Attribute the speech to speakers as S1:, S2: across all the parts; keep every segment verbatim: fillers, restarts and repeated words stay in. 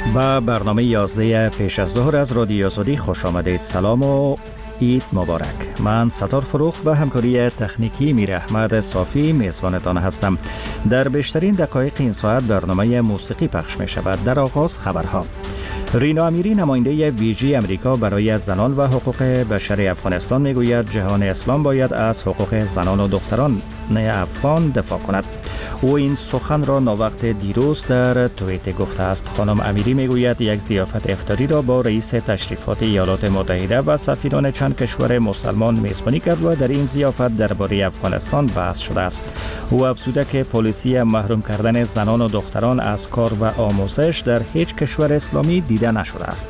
S1: با برنامه یازده پیش از ظهر از رادیو آزادی خوش آمدید. سلام و عید مبارک. من ستار فروخ و همکاری تکنیکی میر احمد صافی میزبانتان هستم. در بیشترین دقایق این ساعت برنامه موسیقی پخش می شود. در آغاز خبرها. رینا امیری نماینده ویژه امریکا برای زنان و حقوق بشر افغانستان میگوید جهان اسلام باید از حقوق زنان و دختران افغان دفاع کند. او این سخن را ناوقت دیروز در توییتر گفته است. خانم امیری میگوید یک ضیافت افطاری را با رئیس تشریفات ایالات متحده و سفیران چند کشور مسلمان میزبانی کرد و در این ضیافت درباره افغانستان بحث شده است. او افزوده که پالیسی محروم کردن زنان و دختران از کار و آموزش در هیچ کشور اسلامی دیده نشده است.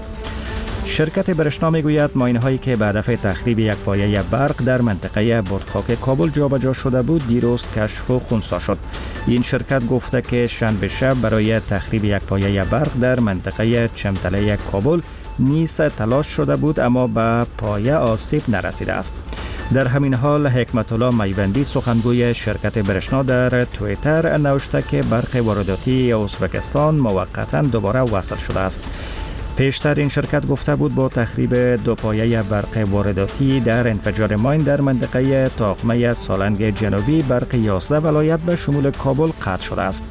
S1: شرکت برشنا میگوید ماین‌هایی که به هدف تخریب یک پایه برق در منطقه بادخاک کابل جابجا شده بود دیروز کشف و خنثی شد. این شرکت گفته که شنبه شب برای تخریب یک پایه برق در منطقه چمتله کابل نیز تلاش شده بود اما به پایه آسیب نرسیده است. در همین حال حکمت الله میوندی سخنگوی شرکت برشنا در توییتر نوشته که برق وارداتی ازبکستان موقتا دوباره وصل شده است. پیشتر این شرکت گفته بود با تخریب دو پایه برق وارداتی در انفجار ماین در منطقه تاقمه سالنگ جنوبی برق یازده ولایت به شمول کابل قطع شده است.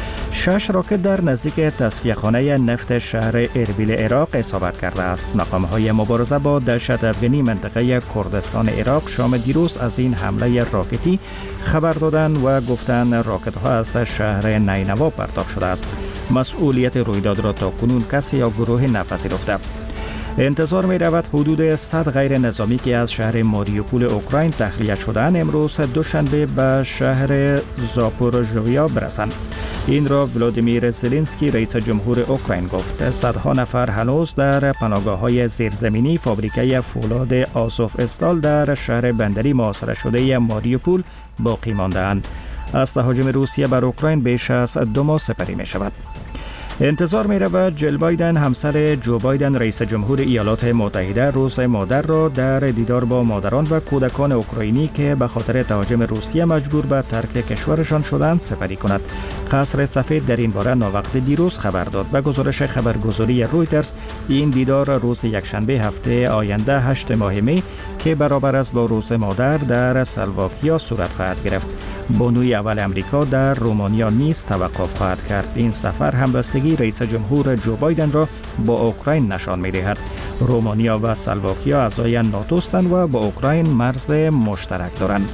S1: شش راکت در نزدیک تصفیه‌خانه نفت شهر اربیل عراق اصابت کرده است. مقام‌های مبارزه با دهشت افغانی منطقه کردستان عراق شام دیروز از این حمله راکتی خبر دادند و گفتند راکت‌ها از شهر نینوا پرتاب شده است. مسئولیت رویداد را تا کنون کسی یا گروه نپذیرفته. انتظار می رود حدود صد غیر نظامی که از شهر ماریوپول اوکراین تخلیه شدند امروز دوشنبه به شهر زاپوروژیا برسند. این را ولادیمیر زلنسکی رئیس جمهور اوکراین گفت. صدها نفر هنوز در پناهگاه‌های زیرزمینی فابریکه فولاد آزوف استال در شهر بندری محاصره شده ماریوپول باقی مانده‌اند. از تهاجم روسیه بر اوکراین بیش از دو ماه سپری می شود. انتظار می رود جل بایدن همسر جو بایدن رئیس جمهور ایالات متحده روز مادر را در دیدار با مادران و کودکان اوکراینی که به خاطر تهاجم روسیه مجبور به ترک کشورشان شدند سپری کند. قصر سفید در این باره ناوقت دیروز خبر داد. به گزارش خبرگزاری رویترز این دیدار روز یکشنبه هفته آینده هشت ماه می که برابر است با روز مادر در سلواکیا صورت خواهد گرفت. بانوی اول امریکا در رومانیا نیز توقف خواهد کرد. این سفر همبستگی رئیس جمهور جو بایدن را با اوکراین نشان می‌دهد. رومانیا و سلواکیا اعضای ناتو هستند و با اوکراین مرز مشترک دارند.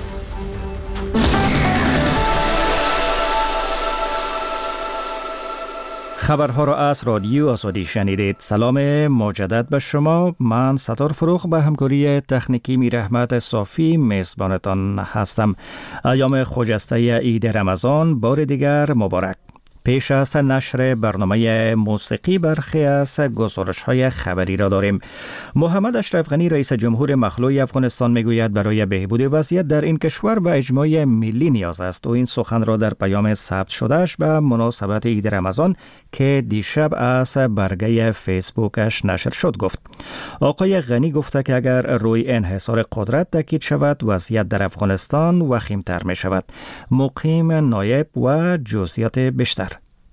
S1: خبرها را از رادیو آزادی شنیدید. سلام مجدد به شما. من ستار فروخ به همکاری تکنیکی میر احمد صافی میزبانتان هستم. ایام خجسته عید رمضان بار دیگر مبارک. پیش از نشر برنامه موسیقی برخی از گزارش‌های خبری را داریم. محمد اشرف غنی رئیس جمهور مخلوع افغانستان میگوید برای بهبود وضعیت در این کشور به اجماع ملی نیاز است. و این سخن را در پیام ثبت شدهش به مناسبت عید رمضان که دیشب از برگه فیسبوکش نشر شد گفت. آقای غنی گفته که اگر روی انحصار قدرت تاکید شود وضعیت در افغانستان وخیم‌تر می شود. مقیم نایب و جزئیات بیشتر.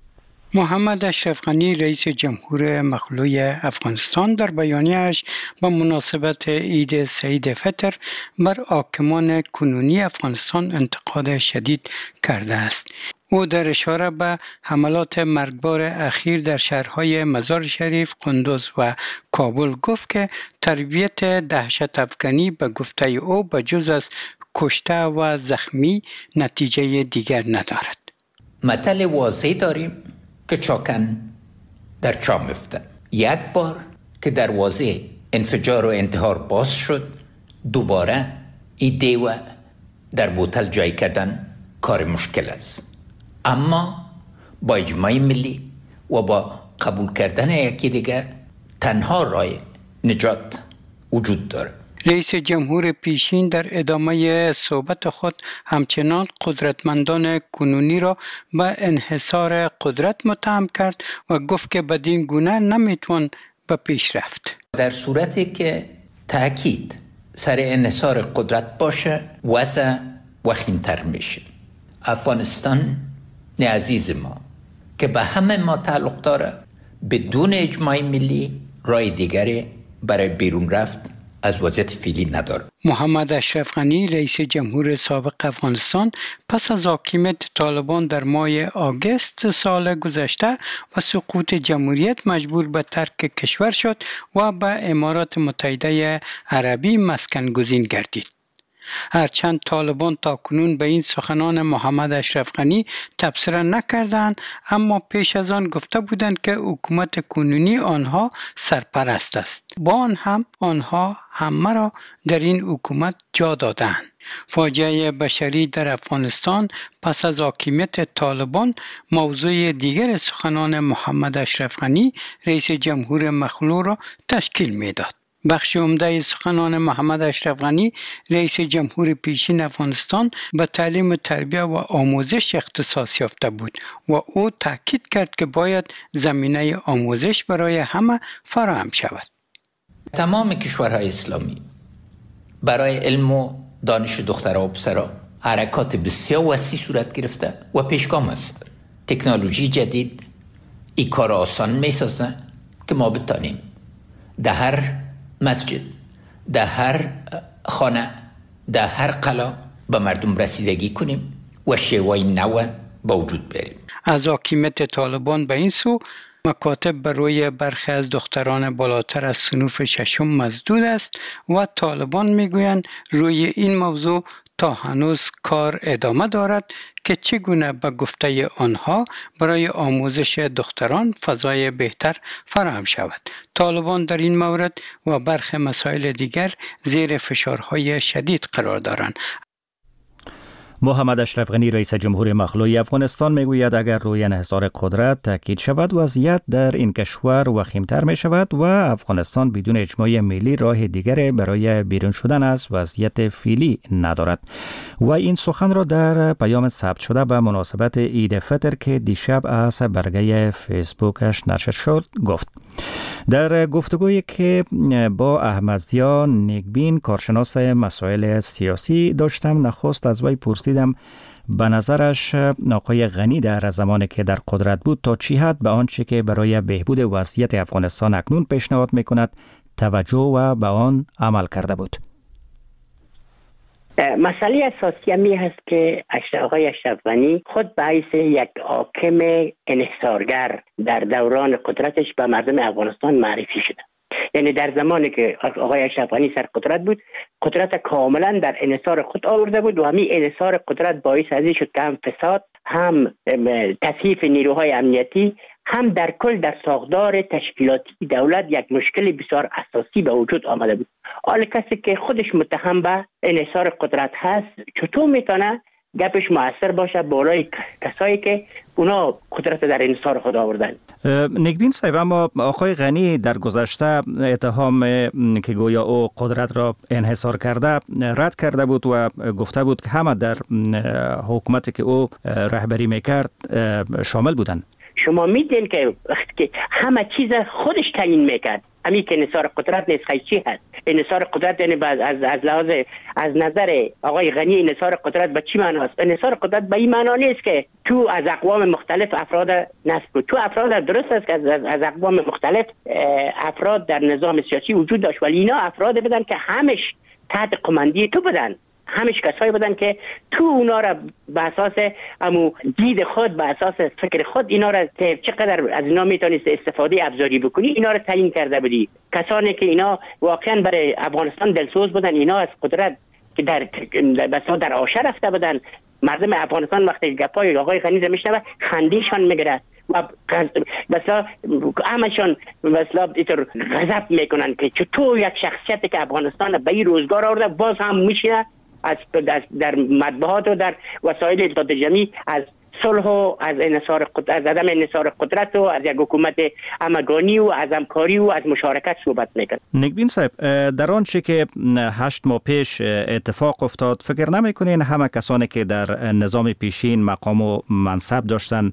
S2: محمد اشرف غنی رئیس جمهور مخلوع افغانستان در بیانیه‌اش با مناسبت عید سعید فطر بر حاکمان کنونی افغانستان انتقاد شدید کرده است. او در اشاره به حملات مرگبار اخیر در شهرهای مزار شریف، قندوز و کابل گفت که تربیت دهشت افغانی به گفته او بجز از کشته و زخمی نتیجه دیگر ندارد.
S3: مطلع واضحی داریم که چاکن در چا میفته. یک بار که دروازه انفجار و انتحار باز شد دوباره این دیوه در بوتل جای کردن کار مشکل است. اما با اجماع ملی و با قبول کردن یکی دیگر تنها راه نجات وجود داره.
S2: رئیس جمهور پیشین در ادامه صحبت خود همچنان قدرتمندان کنونی را به انحصار قدرت متهم کرد و گفت که بدین گونه نمیتوان به پیش رفت.
S3: در صورتی که تأکید سر انحصار قدرت باشه وضع وخیم‌تر میشه. افغانستان نه عزیز ما که به همه ما تعلق داره بدون اجماع ملی راه دیگری برای بیرون رفت از وضعیت فعلی نداره.
S2: محمد اشرف غنی رئیس جمهور سابق افغانستان پس از حاکمیت طالبان در ماه آگوست سال گذشته و سقوط جمهوریت مجبور به ترک کشور شد و به امارات متحده عربی مسکن گزین گردید. هرچند طالبان تاکنون به این سخنان محمد اشرف غنی تبصره نکردند، اما پیش از آن گفته بودند که حکومت کنونی آنها سرپرست است. با آن هم آنها همه را در این حکومت جا دادند. فاجعه بشری در افغانستان پس از حاکمیت طالبان موضوع دیگر سخنان محمد اشرف غنی رئیس جمهور مخلوع را تشکیل میداد. بخش عمده سخنان محمد اشرف غنی رئیس جمهور پیشین افغانستان به تعلیم و تربیت و آموزش اختصاص یافته بود و او تاکید کرد که باید زمینه آموزش برای همه فراهم شود.
S3: تمام کشورهای اسلامی برای علم و دانش دخترها و پسرها حرکات بسیار وسیع صورت گرفته و پیشگام است. تکنولوژی جدید این کار آسان می سازه که ما بتانیم در هر مسجد، در هر خانه، در هر قلا به مردم رسیدگی کنیم و شیوه نو به وجود بیاریم.
S2: از حاکمیت طالبان به این سو مکاتب بر روی برخی از دختران بالاتر از صنوف ششم مسدود است و طالبان میگویند روی این موضوع تا هنوز کار ادامه دارد که چگونه به گفته آنها برای آموزش دختران فضای بهتر فراهم شود. طالبان در این مورد و برخی مسائل دیگر زیر فشارهای شدید قرار دارند.
S1: محمد اشرف غنی رئیس جمهور مخلوع افغانستان میگوید اگر روی انحصار قدرت تاکید شود وضعیت در این کشور وخیمتر می شود و افغانستان بدون اجماع ملی راه دیگر برای بیرون شدن از وضعیت فعلی ندارد. و این سخن را در پیام ثبت شده به مناسبت عید فطر که دیشب از برگه فیسبوکش نشر شد گفت. در گفتگویی که با احمدضیا نیکبین کارشناس مسائل سیاسی داشتم، نخست از وی پرسیدم به نظرش آقای غنی در زمانی که در قدرت بود تا چی حد به آنچه که برای بهبود وضعیت افغانستان اکنون پیشنهاد میکند توجه و به آن عمل کرده بود.
S4: مسئله اساسی می هست که آقای اشرف غنی خود به حیث یک حاکم انحصارگر در دوران قدرتش به مردم افغانستان معرفی شده. یعنی در زمانی که آقای اشرف غنی سر قدرت بود، قدرت کاملا در انحصار خود آورده بود و همین انحصار قدرت باعث از این شد که هم فساد، هم تضعیف نیروهای امنیتی، هم در کل در ساختار تشکیلاتی دولت یک مشکل بسیار اساسی به وجود آمده بود. حال کسی که خودش متهم به انحصار قدرت هست چطور میتونه گپش مؤثر باشه بالای کسایی که اونا قدرت در انحصار خود آوردن؟
S1: نیکبین صاحب، اما آقای غنی در گذشته اتهام که گویا او قدرت را انحصار کرده رد کرده بود و گفته بود که همه در حکومتی که او رهبری میکرد شامل بودند.
S4: شما میدین که وقتی که همه چیز خودش تعیین میکرد، همین که انحصار قدرت نیست چی هست؟ انحصار قدرت یعنی از از لحاظ از نظر آقای غنی انحصار قدرت به چی معناست؟ انحصار قدرت به این معنا نیست که تو از اقوام مختلف افراد نصب بود. تو افراد درست است که از از اقوام مختلف افراد در نظام سیاسی وجود داشت، ولی اینا افراد بودن که همش تحت قماندی تو بودن. همش کسایی بودن که تو اونا را به اساس امو دید خود، به اساس فکر خود اینا را چقدر از اینا میتونست استفاده ابزاری بکنی اینا را تعیین کرده بودی. کسانی که اینا واقعا برای افغانستان دلسوز بودن، اینا از قدرت که در بسا در آشه رفته بودن. مردم افغانستان وقتی گپای آقای غنی میشنوه خندیشان میگیره و مثلا همشان مثلا اینطور غضب میکنن که چطور یک شخصیتی که افغانستان به این روزگار آورده باز هم میشینه از در مطبوعات و در وسایل اطلاعات جمعی از صلح و از انحصار قدرت، از عدم انحصار قدرت و از یک حکومت همگانی و از همکاری و از مشارکت صحبت میکنه.
S1: نیکبین صاحب، در آنچه که هشت ماه پیش اتفاق افتاد فکر نمیکنین همه کسانی که در نظام پیشین مقام و منصب داشتن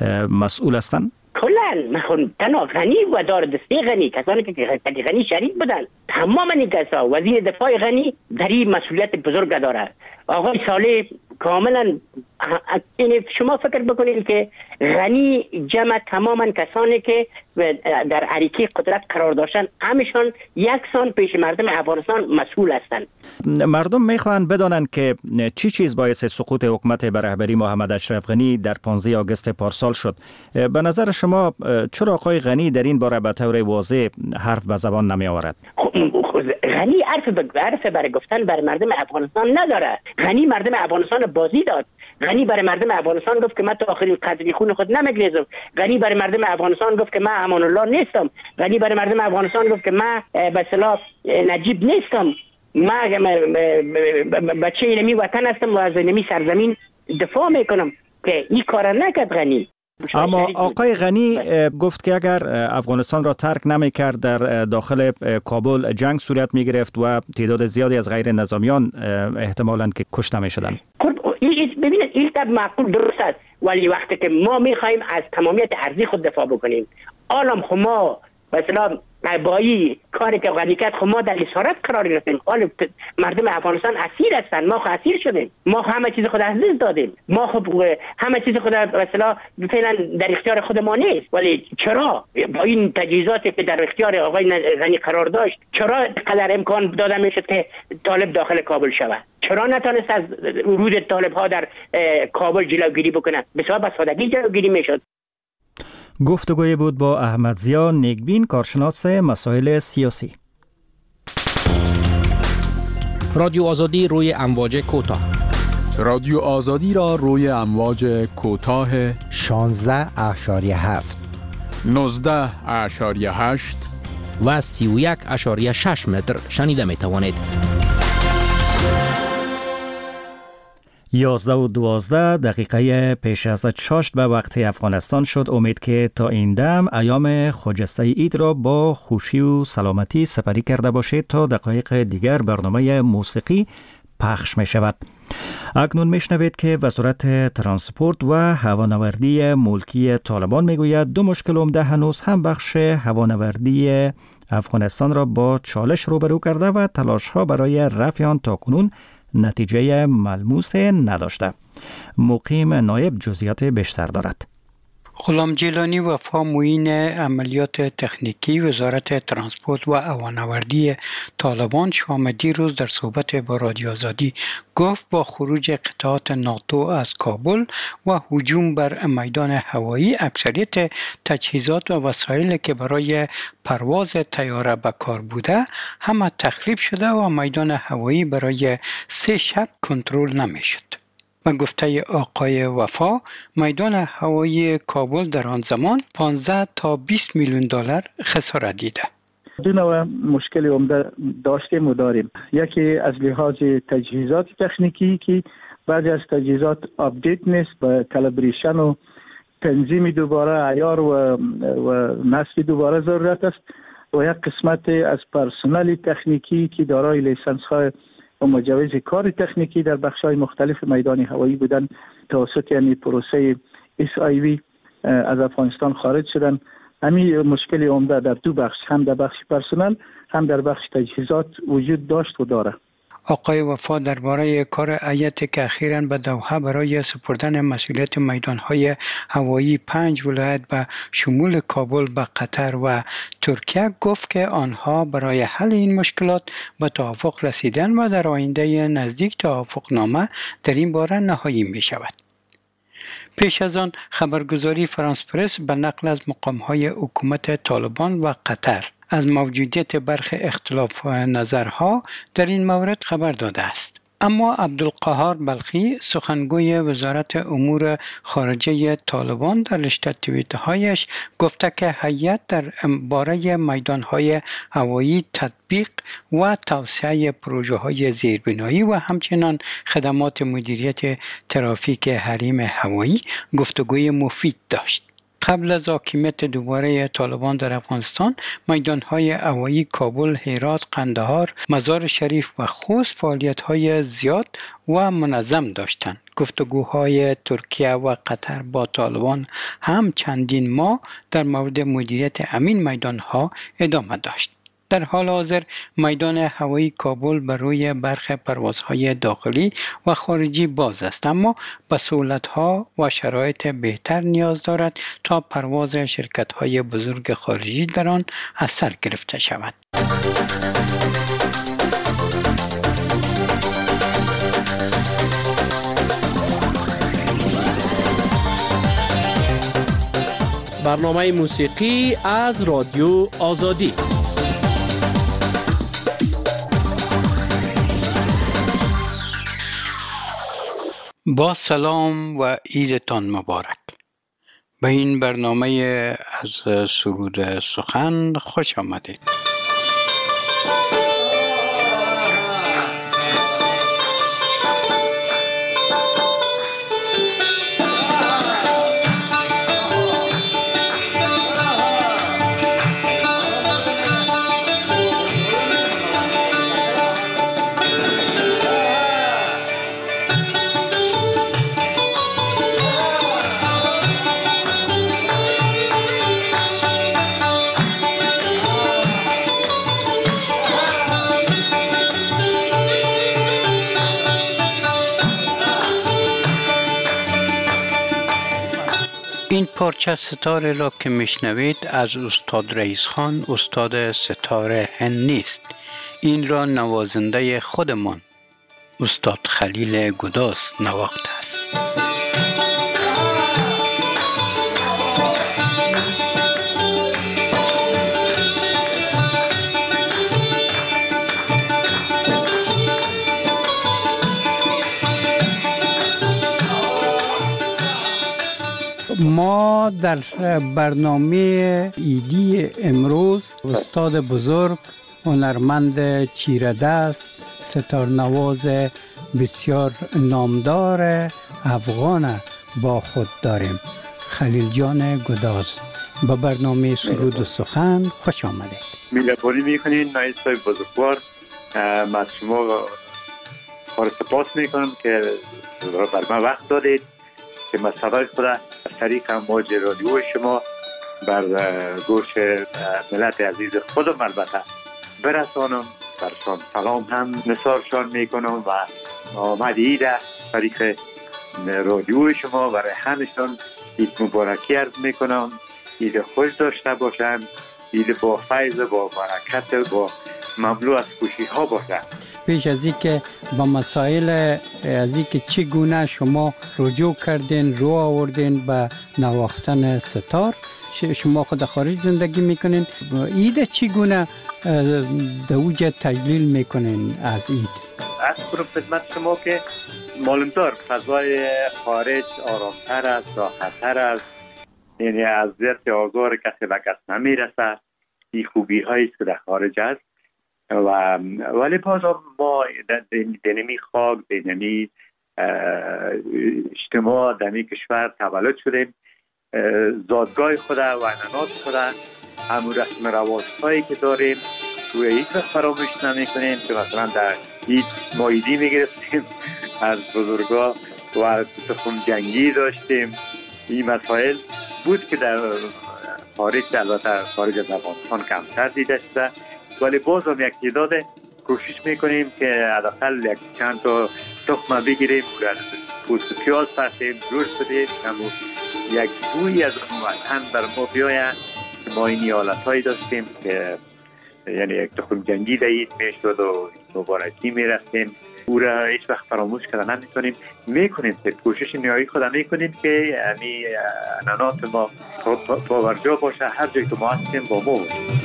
S1: مسئول هستند؟
S4: کلن تنها غنی و دار دسته غنی، کسانی که غنی شریک بودن، تمام این کسا، وزیر دفاع غنی در این مسئولیت بزرگ داره. آقای صالح کاملا این شما فکر بکنید که غنی جمع تماما کسانی که در عریکه قدرت قرار داشتن همشان یک سان پیش مردم افغانستان مسئول هستند.
S1: مردم میخواهند بدانند که چی چیز باعث سقوط حکومت به رهبری محمد اشرف غنی در پانزده آگوست پارسال شد. به نظر شما چرا آقای غنی در این باره به طور واضح حرف به زبان نمی آورد؟
S4: غنی حرف حرف برای گفتن برای مردم افغانستان نداره. غنی مردم افغانستان بازی داد. غنی برای مردم افغانستان گفت که من تا آخرین قطره خون خود نمیگریزم. غنی برای مردم افغانستان گفت که من امان الله نیستم. غنی برای مردم افغانستان گفت که من به اصطلاح نجیب نیستم. من بچه اینمی وطن هستم و از اینمی سرزمین دفاع میکنم که این کار نکرد غنی.
S1: اما آقای غنی گفت که اگر افغانستان را ترک نمی کرد در داخل کابل جنگ صورت می گرفت و تعداد زیادی از غیر نظامیان احتمالاً که کشته می شدن.
S4: ببینید این طب معقول درست است، ولی وقتی که ما می خواهیم از تمامیت ارضی خود دفاع بکنیم، عالم خو ما مثلا بایی کاری که غنی کرد خو ما در اسارت قرار گرفتیم. حالا مردم افغانستان اسیر هستند، ما خو اسیر شدیم، ما خو همه چیز خود از دست دادیم، ما خو همه چیز خود مثلا فعلا در اختیار خود ما نیست. ولی چرا با این تجهیزاتی که در اختیار آقای غنی قرار داشت چرا قدر امکان داده میشد که طالب داخل کابل شود؟ چرا نتونست از ورود طالب ها در کابل جلوگیری بکنه؟ بسیار به سادگی جلوگیری میشد.
S1: گفتگوی بود با احمد ضیا نیکبین، کارشناس مسائل سیاسی.
S5: رادیو آزادی روی امواج کوتاه.
S6: رادیو آزادی را روی امواج کوتاه
S7: شانزده اشاری هفت،
S6: نوزده اشاری هشت
S5: و سی و یک اشاری شش متر شنیده می توانید.
S1: یازده و دوازده دقیقه پیش از چاشت به وقت افغانستان شد. امید که تا این دم ایام خجسته اید را با خوشی و سلامتی سپری کرده باشید. تا دقایق دیگر برنامه موسیقی پخش می شود. اکنون می شنوید که وزارت ترانسپورت و هوانوردی ملکی طالبان می گوید دو مشکل عمده هنوز هم بخش هوانوردی افغانستان را با چالش روبرو کرده و تلاش ها برای رفع آن تاکنون نتیجه ملموس نداشته. مقیم نایب جزئیات بیشتر دارد.
S2: غلام جیلانی وفا معین عملیات تکنیکی وزارت ترانسپورت و هوانوردی طالبان شام دیروز در صحبت با رادیو آزادی گفت با خروج قطعات ناتو از کابل و هجوم بر میدان هوایی اکثریت تجهیزات و وسایلی که برای پرواز طیاره به کار بوده همه تخریب شده و میدان هوایی برای سه شب کنترل نمیشد. و گفته آقای وفا میدان هوایی کابل در آن زمان پانزده تا بیست میلیون دلار خسارت دیده.
S8: دو نوع مشکل عمده داشتیم و داریم. یکی از لحاظ تجهیزات تکنیکی که بعضی از تجهیزات آپدیت نیست، به کالیبریشن و تنظیم دوباره عیار و, و نصب دوباره ضرورت است. و یک قسمت از پرسنل تکنیکی که دارای لیسانس های و مجوز کار تکنیکی در بخش‌های مختلف میدان هوایی بودن توسط یعنی پروسه اس آی وی از افغانستان خارج شدن. همین مشکل عمده در دو بخش، هم در بخش پرسنل هم در بخش تجهیزات وجود داشت و داره.
S2: آقای وفا درباره کار هیئتی که اخیراً به دوحه برای سپردن مسئولیت میدان‌های هوایی پنج ولایت به شمول کابل به قطر و ترکیه گفت که آنها برای حل این مشکلات به توافق رسیدن و در آینده نزدیک توافقنامه در این باره نهایی می شود. پیش از آن خبرگزاری فرانس پرس به نقل از مقام‌های حکومت طالبان و قطر از موجودیت برخی اختلاف نظرها در این مورد خبر داده است. اما عبدالقهار بلخی سخنگوی وزارت امور خارجه طالبان در رشته توییت‌هایش گفته که هیئت در باره میدان‌های هوایی تطبیق و توسعه پروژه‌های زیربنایی و همچنین خدمات مدیریت ترافیک حریم هوایی گفتگوی مفید داشت. قبل از حاکمیت دوباره طالبان در افغانستان، میدان‌های هوایی کابل، هرات، قندهار، مزار شریف و خوست فعالیت‌های زیاد و منظم داشتند. گفتگوهای ترکیه و قطر با طالبان هم چندین ماه در مورد مدیریت همین میدان‌ها ادامه داشت. در حال حاضر میدان هوایی کابل بر روی برخی پروازهای داخلی و خارجی باز است، اما به سهولت‌ها و شرایط بهتر نیاز دارد تا پرواز شرکت‌های بزرگ خارجی در آن از سر گرفته شود.
S5: برنامه موسیقی از رادیو آزادی.
S2: با سلام و عیدتان مبارک. به این برنامه از سرود سخن خوش آمدید. این پارچه ستاره را که میشنوید از استاد رئیس خان، استاد ستاره هند نیست. این را نوازنده خودمان استاد خلیل گداز نواخته است. ما در برنامه ایدی امروز استاد بزرگ، هنرمند چیردست، ستارنواز بسیار نامدار افغان با خود داریم. خلیل جان گداز، به برنامه سرود و سخن خوش آمدید.
S9: مهربانی میکنین نایستای بزرگوار. من شما خواهر سپاس میکنم که بر من وقت دادید که مسئله خود از طریق امواج رادیو شما بر گوش ملت عزیز خودم البته برسانم. برشان سلام هم نثارشان میکنم و آمد عید از طریق رادیو شما برای همشان عید مبارکی عرض میکنم. عید خوش داشته باشند، عید با فیض، با برکت، با مملو از خوشی ها باشند.
S2: پیش از این که با مسائل از این که چگونه شما رجوع کردین، رو آوردین به نواختن ستار، شما خود خارج زندگی میکنین، عید چگونه در اوج تجلیل میکنین از عید؟
S9: از کنم خدمت شما که معلوم دار فضای خارج آرامتر است، راحتتر است، یعنی از ضرب آزار کسی به کس نمیرسه. این خوبی هایی که در خارج است و ولی باز ما دنمی خاک، دنمی اجتماع، دنمی کشور تولد شدیم. زادگاه خود و عنعنات خود، همون رسم رواج هایی که داریم توی هیچ وقت فراموش نمی کنیم که مثلا در هیچ ما عیدی می گرفتیم از بزرگا و تخم جنگی داشتیم. این مسائل بود که در خارج، البته خارج از افغانستان کمتر دیده شده، ولی باز هم یک تعداد کوشش میکنیم که حداقل یک چند تا تخمه بگیریم، پوست پیاز پسیم، جوش بدیم، همون یک بوی از اون وطن بر ما بیاید. ما این حالت هایی داشتیم که یعنی یک تخم جنگی دهید میشد و مبارکی میرفتیم. او را هیچ وقت فراموش کردن نمیتونیم. میکنیم که کوشش نیایی خود میکنیم که یعنی عنعنات ما پاورجا باشه، هر جایی که ما هستیم با ما باشیم.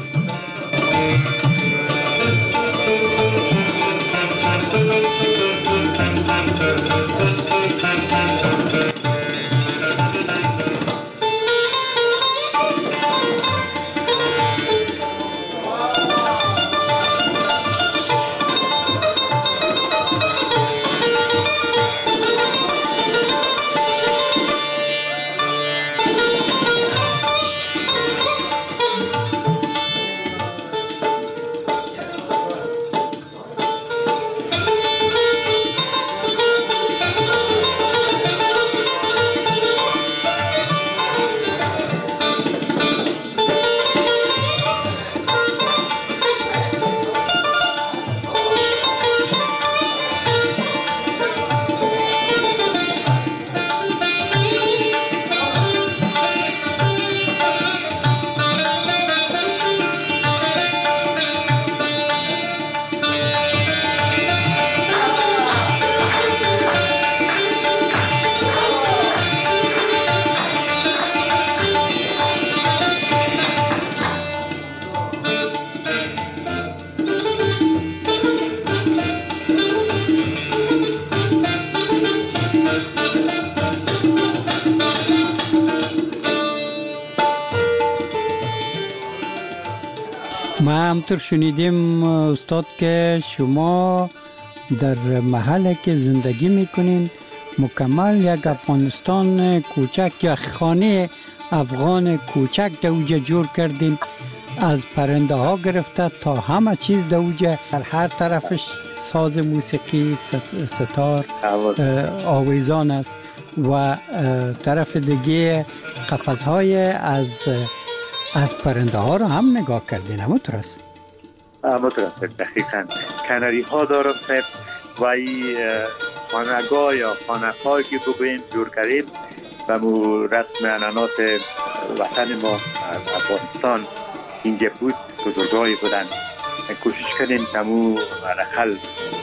S2: همطور شنیدیم استاد که شما در محله که زندگی میکنین مکمل یک افغانستان کوچک یا خانه افغان کوچک دوجه جور کردین، از پرنده ها گرفته تا همه چیز دوجه، در هر طرفش ساز موسیقی، ستار، آویزان است و طرف دیگه قفس‌های از از پرنده ها رو هم نگاه کردین. همونطور است؟
S9: همونطور است دقیقاً. کناری ها دارم صاحب و این خانگاه یا خانه هایی که بگوییم جور کردیم و مو رسم انانات وطن ما افغانستان اینجا بود، بزرگایی بودن. کوشش کنیم تمو رخل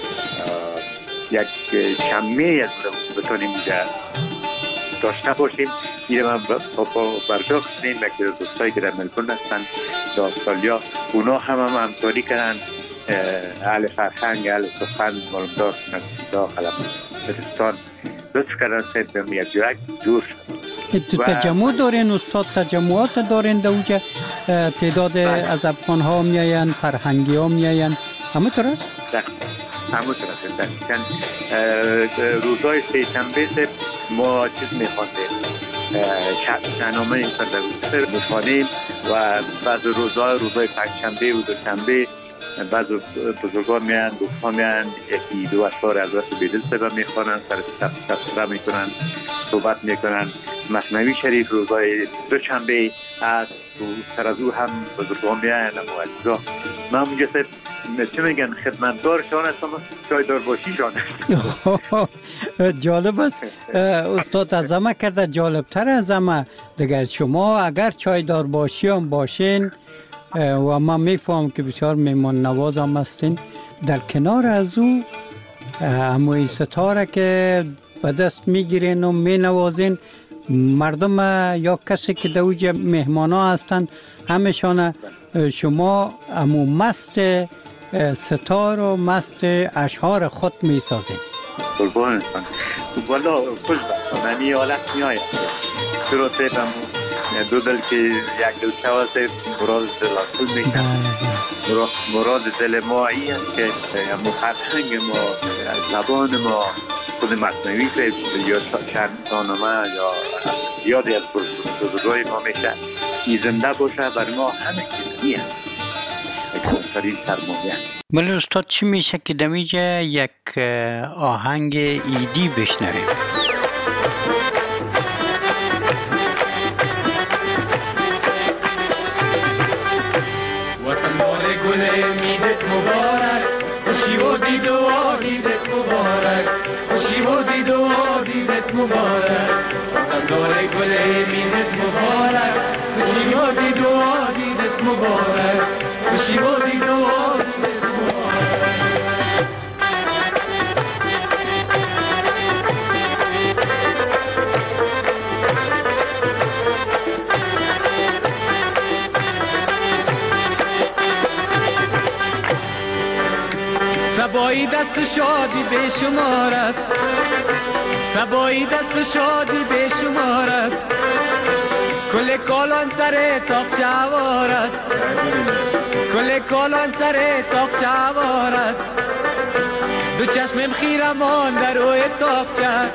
S9: یک شمه از بتانیم اینجا داشته باشیم. این من برجا کنیم یک دوستایی که در ملبورن هستن در استرالیا، اونا هم هم همکاری کنن، اهل فرهنگ، اهل سخن، مالمدار داخل افغانستان لطف کردن سید به یک جرک جور شد.
S2: تو تجمع دارین استاد؟ تجمعات دارین در اونجا؟ تعداد از افغان ها میاین، فرهنگی ها میاین، همه طور است؟
S9: همه طور است دقیقا. روزای سه شنبه ما چیز میخواندیم، شهنامه این سر میخوانیم و بعض روزای روزای پنجشنبه و دوشنبه بعض بزرگان میان، دوستان میان، یکی دو اشعار از رس بیدل سبب میخوانن، سر تفسیره میکنن، صحبت میکنن. مثنوی شریف روزای دوشنبه است و سر از او هم بزرگان میان و عزیزا. من اونجا سر چه میگن خدمتگار شان هستم، چایدار باشی شان هستم.
S2: جالب است استاد، از همه کرده جالبتر از همه دیگر. شما اگر چایدار باشی هم باشین و ما میفهم که بسیار میمان نواز هم هستین، در کنار از او هموی ستاره که به دست میگیرین و مینوازین مردم یا کسی که دوجه مهمان ها هستن، همشان شما همو مست ستار و مست اشعار خود میسازین.
S9: قربان هستن. والا خوش بستان همی حالت میآید شروع بمون دو دل که یک دل شواسته مراد دل اصل میشن. مراد دل ما این است که فرهنگ ما، زبان ما، خود مصنوی که یا شاهنامه یا یادی از بزرگای ما میشه این زنده باشه بر ما همه چیزی هست. سری سرمایه.
S2: بله استاد، چی میشه که دمیجه یک آهنگ ایدی بشنویم؟
S10: وطن بار گل میدت مبارک، خوشی و دید و آدیدت مبارک، خوشی و دید و آدیدت مبارک. وطن بار گل میدت مبارک، خوشی و دید و آدیدت مبارک، خوشی و دید و آدیدت مبارک. سبایی دست شادی به شمار است، سبایی دست شادی به شمار است، کل کالان سر تاق چوار است، کل کالان سر تاق چوار است. دو چشمم خیرمان در روی تاق چست،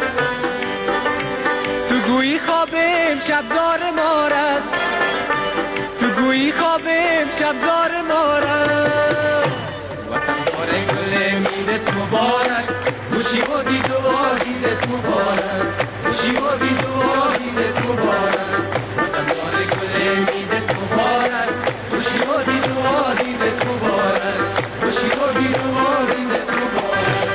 S10: تو گویی خوابم شبدار مار است، تو گویی خوابم شبدار مار است. وطن باره گل میدت مبارک، خوشی و دید و آدیدت مبارک، خوشی و دید و آدیدت مبارک. وطن باره گل میدت مبارک، خوشی و دید و آدیدت مبارک، خوشی و دید و آدیدت مبارک.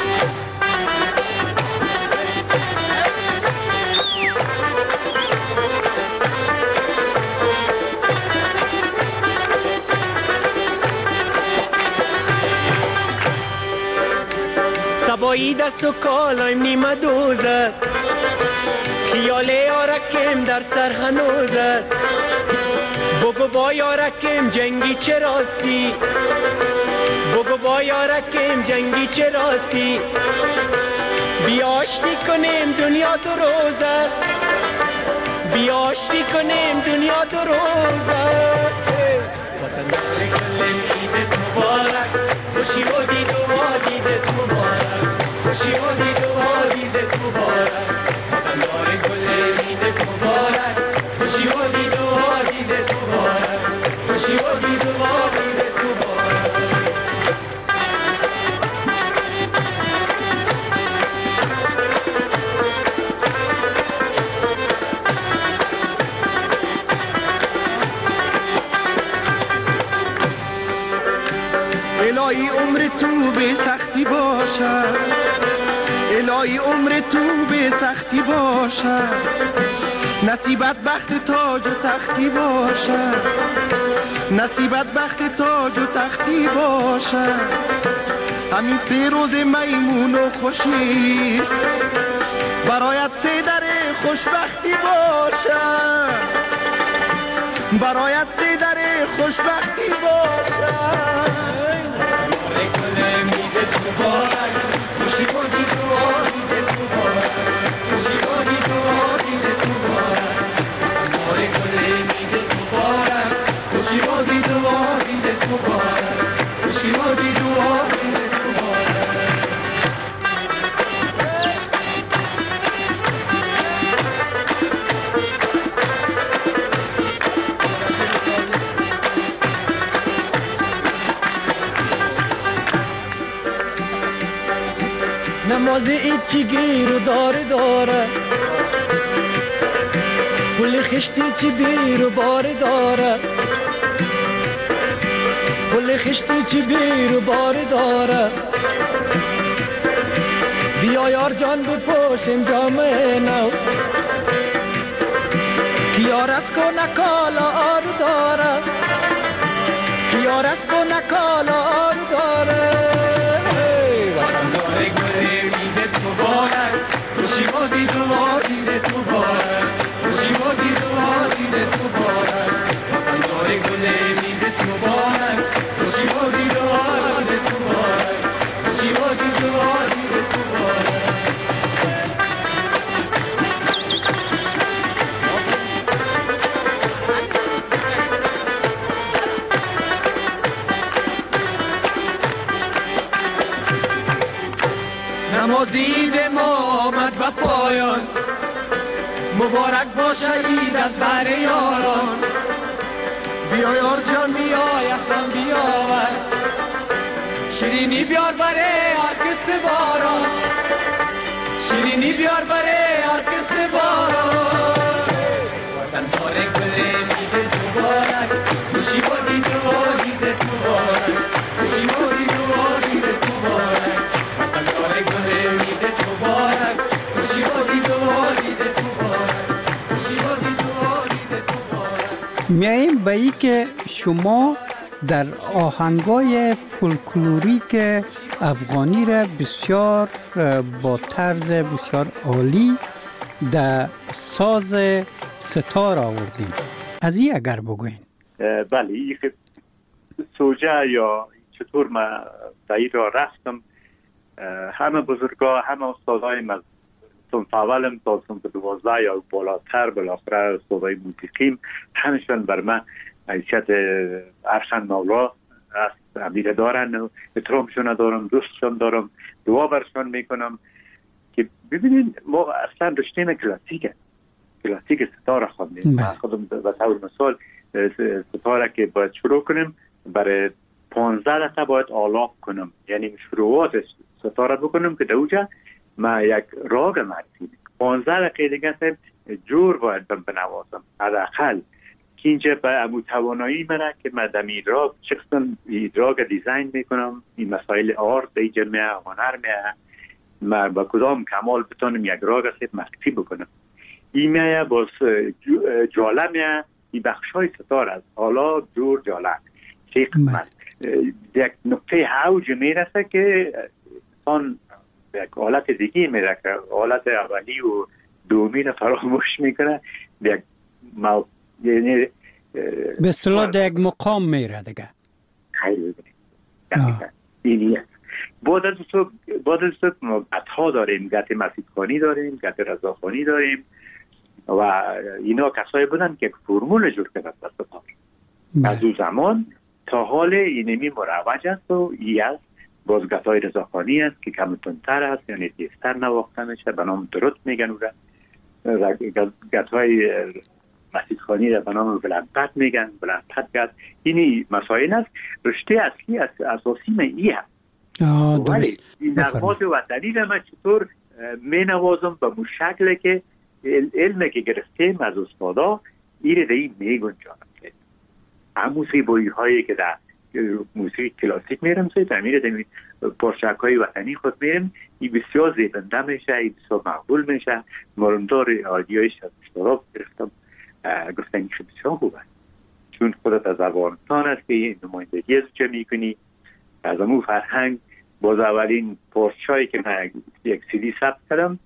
S10: سبایی دست و کالایم نیمه دوزد، خیال یارکم در سر هنوزد. بگو با یارکم جنگی چه راستی، بگو با یارکم جنگی چه راستی. بیاشتی کنیم دنیا دو روزه، بیاشتی کنیم دنیا دو روزه. وطن الهی عمر تو به سختی باشد، الهی عمر تو به سختی باشد، نصیبت بخت تاج و تختی باشد، نصیبت بخت تاج و تختی باشد، همین سه روز میمون و خوشی برایت سه در خوشبختی باشد، برایت سه در خوشبختی باشد. نماز ایچی گیر و داره داره، گل خشتی چی بیر و باره داره، گل خشتی چی بیر و باره داره، بیا یار جان بپوشیم جامعه نو، کیارت کو نکالا آرو داره، کیارت کو نکالا آرو داره. نمازید ما آمد و پایان، مبارک باشه عید از بر یاران، بیا یار جان بیا یخم بیاور، شیرینی بیار بره هر کس باران، شیرینی بیار بره هر کس باران. وطن پاره گله میده تو بارک، خوشی بادی تو بادیده تو بارک، خوشی بادی تو بادیده تو بارک، وطن پاره گله میده تو بارک، خوشی بادی تو بادیده تو بارک، خوشی بادی تو بادیده تو بارک.
S2: میاییم به ای که شما در آهنگای فولکلوریک افغانی را بسیار با طرز بسیار عالی در ساز ستار آوردین. از این اگر بگوین.
S9: بله، این سوجه یا چطور من در این را رفتم، همه بزرگا همه استادای من صنف اولم تا صنف دوازده یا بالاتر بالاخره استادای موسیقیم همشون بر من حیثیت ارشن مولا است، عبیره دارن و احترامشون دارم، دوستشون دارم، دعا برشون میکنم که ببینین ما اصلا رشته کلاسیکه، کلاسیک ستاره خواندیم. من خودم به طور مثال ستاره که باید شروع کنیم برای پانزده دقیقه باید آلاپ کنم، یعنی شروعات ستاره بکنم که دوجه ما یک راگ مرسیم پانزده دقیقه دیگه سیم جور باید بنوازم حداقل که اینجا به امو توانایی منه که من دمی راگ چقدر راگ دیزاین میکنم، این مسائل آرت ایجا میه هنر میه، من با کدام کمال بتانم یک راگ سید مخفی بکنم. این میه باز جاله میه، این بخش های ستار است، حالا جور جاله سه قسمت یک نقطه حوج میرسه که انسان یک حالت دیگه میره که حالت اولی و دومی رو فراموش میکنه، یک مو... یعنی
S2: به اصطلاح در یک مقام میره دیگه.
S9: خیلی بگیریم اینی است. بعد از تو بعد از تو گتها داریم، گت مسیدخانی داریم، گت رضاخانی داریم و اینا کسایی بودن که فرمول جور کردن در ستار. از اون زمان تا حال اینمی مروج است و ای از بازگتای رضاخانی است که کمتونتر است، یعنی دیستر نواخته میشه، به نام درست میگن او را. گتای مسیحخانی را به نام بلندپت میگن، بلندپت گت. اینی مسائل است. رشته اصلی از اساسی من ای هست. ولی این نغمات وطنی را من چطور می نوازم به شکل که علمی که گرفتیم از استادا ایره در این می گنجانم که هم موسیقی بایی هایی که در موسیقی کلاسیک میرم سید امیره در پارچک های وطنی خود میرم، این بسیار زیبنده میشه، این بسیار مقبول میشه. مارندار آدیایش از اشتراک گرفتم، گفتن این خیلی بسیار خوبه چون خودت از افغانستان است که این نمایندگی از چه میکنی از امو فرهنگ. باز اولین پارچایی که من یک سیدی ثبت کردم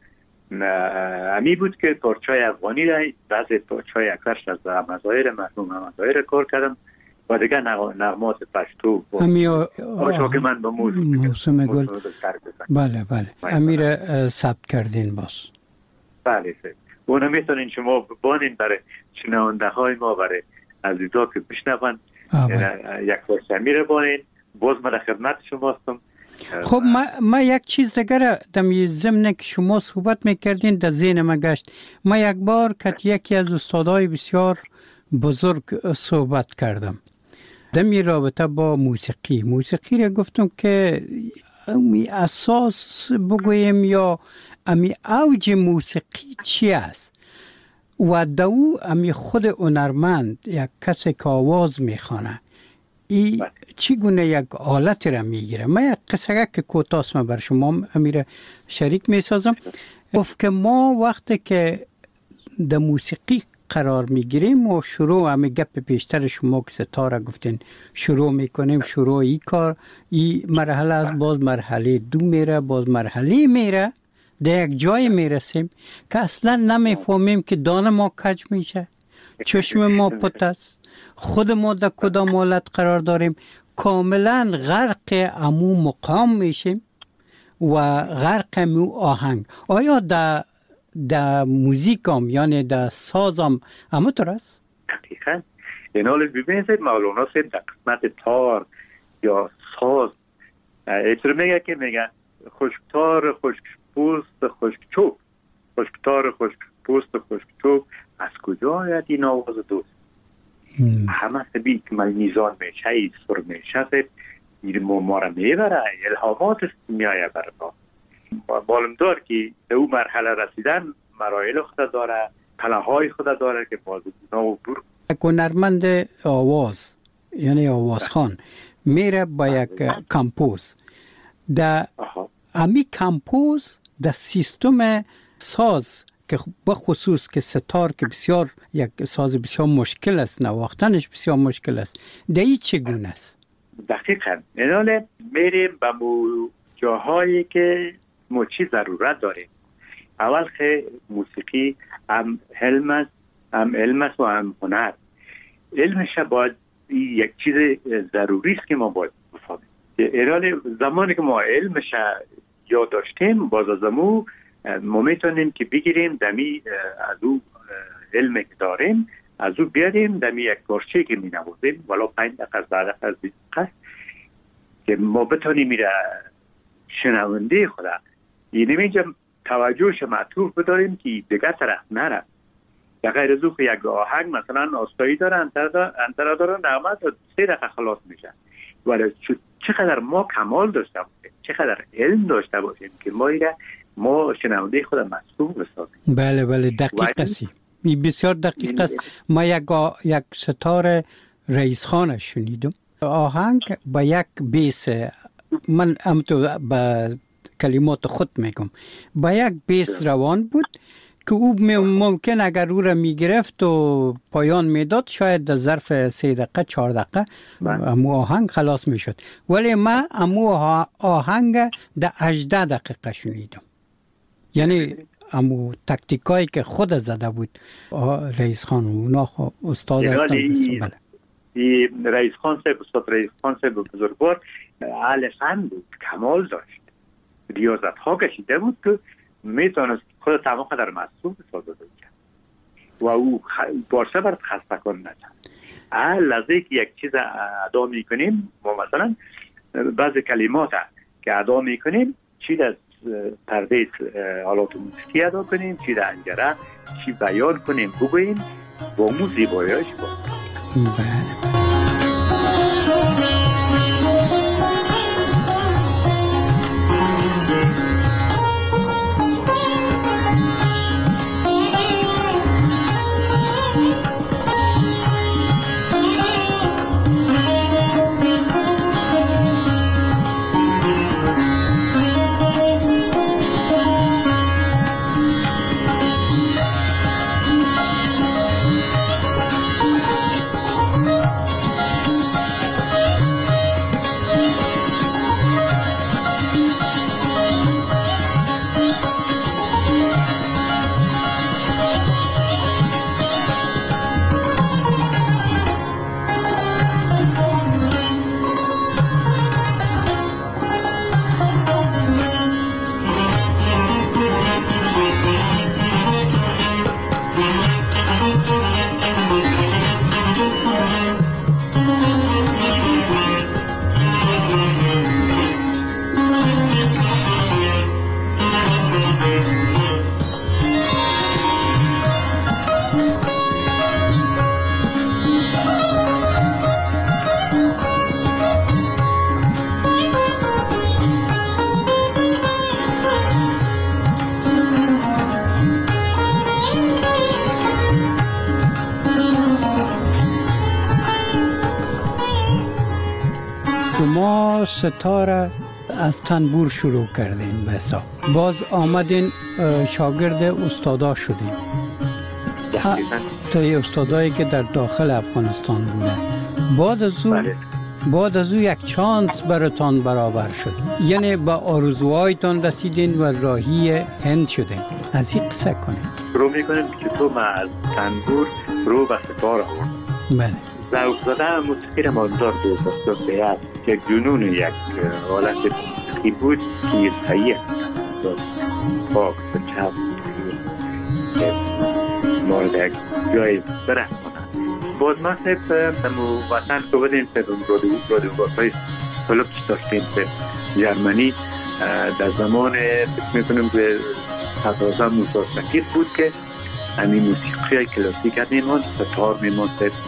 S9: امی بود که پارچای افغانی را بعضی پارچای اکثرش از مزایر مرحوم مزایر کار کردم و دیگه نغمات پشتو آشا که من با
S2: موسم گل. بله بله امیر ثبت کردین باز.
S9: بله سید اونه میتونین شما بانین برای شنونده های ما، برای عزیزا که بشنون یک پارچه امیر بانین. باز من خدمت شما هستم.
S2: خب ما, ما یک چیز دیگر در ضمن که شما صحبت میکردین در ذهن ما گشت. ما یک بار که یکی از استادای بسیار بزرگ صحبت کردم در می رابطه با موسیقی. موسیقی را گفتم که امی اساس بگویم یا امی اوج موسیقی چی است و دو امی خود هنرمند یک کسی که آواز میخوانه ای چگونه یک آلت را میگیره. من یک قصه که کوتاست من بر شما امیر شریک میسازم. گفت که ما وقتی که در موسیقی قرار میگیریم و شروع همه گپ پیشتر شما که ستاره گفتین شروع میکنیم، شروع ای کار ای مرحله از باز مرحله دو میره، باز مرحله میره، در یک جای میرسیم که اصلا نمیفهمیم که دانه ما کج میشه، چشم ما پت است، خود ما در کدام حالت قرار داریم، کاملا غرق امو مقام میشیم و غرق امو آهنگ. آیا در در موزیکام یعنی در سازم همونطور است؟
S9: دقیقا. این حال ببینید مولانا سید در قسمت تار یا ساز ایتر میگه که میگه خشکتار خشک پوست خشک چوب، خشکتار خشک پوست خشک چوب، از کجا آید این آواز دوست؟ همه سبی که من میزان میشه ای سر میشه این ما را میبره، الهامات میایه بردا. معلوم دار که به اون مرحله رسیدن مراحل خود داره، پلاهای خود داره که بازگونا و بور.
S2: هنرمند آواز یعنی آوازخوان میره با یک کمپوز. در امی کمپوز در سیستم ساز که بخصوص که ستار که بسیار یک ساز بسیار مشکل است، نواختنش بسیار مشکل است، در این چگونه است؟
S9: دقیقا. ایناله میریم به جاهایی که ما چی ضرورت داریم. اول که موسیقی هم علم است، هم علم است و هم هنر. علمش باید یک چیز ضروری است که ما باید بفهمیم. ایران زمانی که ما علمش یاد داشتیم باز از امو ما میتونیم که بگیریم دمی از او علمی که داریم از او بیاریم دمی یک پارچه که می نوازیم ولی پنج دقیقه از ده دقیقه از بیست دقیقه که ما بتونیم میره شنونده خدا یعنی اینجا توجهش معطوف بداریم که دیگه طرف نره. یا غیر از او که یک آهنگ مثلا آستایی داره انترا داره نغمه سه دقیقه خلاص میشه ولی چقدر ما کمال داشته باشیم، چقدر علم داشته باشیم که ما ایره ما شنونده خود مسئول بسازیم.
S2: بله بله دقیق است. بسیار دقیق است. ما یک یک ستاره رئیس خان شنیدم. آهنگ با یک بیس من ام تو با کلمات خود میگم با یک بیس روان بود که او ممکن اگر او را میگرفت و پایان میداد شاید در ظرف سه دقیقه چهار دقیقه امو آهنگ خلاص میشد ولی من امو آهنگ در هجده دقیقه شنیدم. یعنی امو تکتیکایی که خود زده بود رئیس خان اونا استاد هستن.
S9: بله رئیس خان صاحب استاد رئیس خان صاحب بزرگوار اهل فن بود، کمال داشت، ریاضت ها کشیده بود که میتونست خود تمام قدر مسئول بسازه بود و او بارشه برد خسته کن نشد. هر لحظه که یک چیز ادا میکنیم، ما مثلا بعض کلمات که ادا میکنیم چی در پرده آلات موسیقی ادا کنیم، چی در انجره، چی بیان کنیم بگوییم با مو زیباییش با.
S2: بله. ما ستاره از تنبور شروع کردیم به حساب. باز آمدین شاگرد استادا شدیم. تا استادایی که در داخل افغانستان بوده. بعد از او بعد از او یک چانس براتان برابر شد. یعنی با آرزوهایتان رسیدین و راهی هند شدین. از این قصه کنید.
S9: شروع میکنیم که تو ما از تنبور رو به ستاره آمد.
S2: بله.
S9: ذوق زده موسیقی را ماندار دوست بیاد که جنون یک حالت موسیقی بود که صحیح پاک و چپ مورد یک جای برس کنن. باز ما صرف تمو وطن که بدیم که رادیو رادیو های کلوبش داشتیم که جرمنی در زمان فکر میکنم که حساسا موسا سکیت بود که همین موسیقی کلاسیک میموند، ستار میموند،